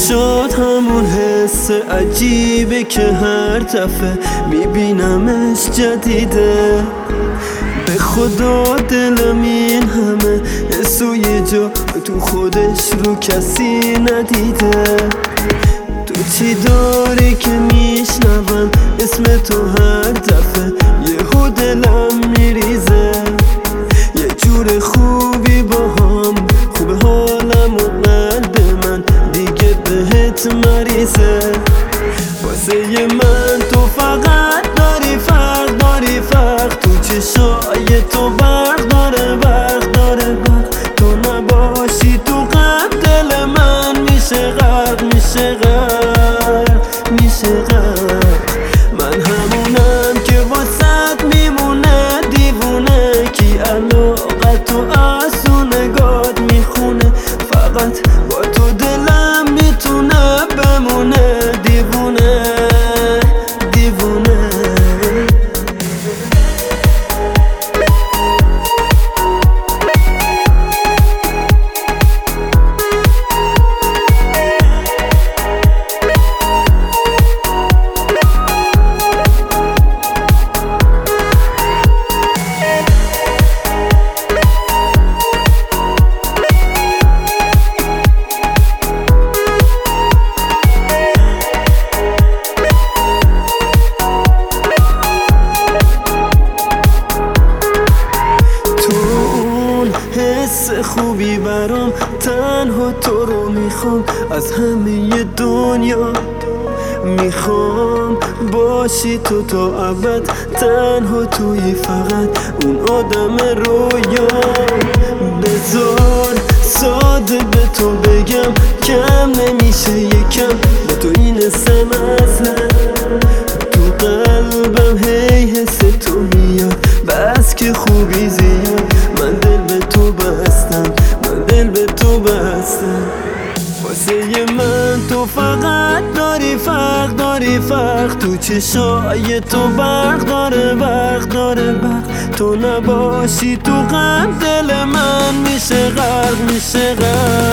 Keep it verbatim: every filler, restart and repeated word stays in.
شد همون حس عجیبه که هر دفعه میبینمش جدیده. به خدا دلم این همه حس و یه جا تو خودش رو کسی ندیده. تو چی داری که میشنوم اسم تو هر دفعه یهو دلم میریزه. یه جور خوبی با هم خوب حالم و قلب من دیگه بهت مریزه. واسه من تو فقط داری فرق داری فرق تو چشای تو برق داره برق داره برق. تو نباشی تو غم دل من میشه غرق میشه غرق میشه غرق. من همونم که واسط میمونه دیوونه کی علاقت تو از تو نگات میخونه. فقط با تو دلم میتونه بمونه دیوونه دیوونه. حس خوبی برام تنها تو رو میخوام از همه دنیا. میخوام باشی تو تا ابد تنها توی فقط اون آدم رویا. بذار ساده به تو بگم کم نمیشه یکم با تو این حسم اصلا. تو قلبم هی حس تو میاد بس که خوبی زیاد. من دل به تو بستم من دل به تو بستم. واسه من تو فقط داری فرق داری فرق تو چشای تو برق داره برق داره برق. تو نباشی تو غم دل من میشه غرق میشه غرق.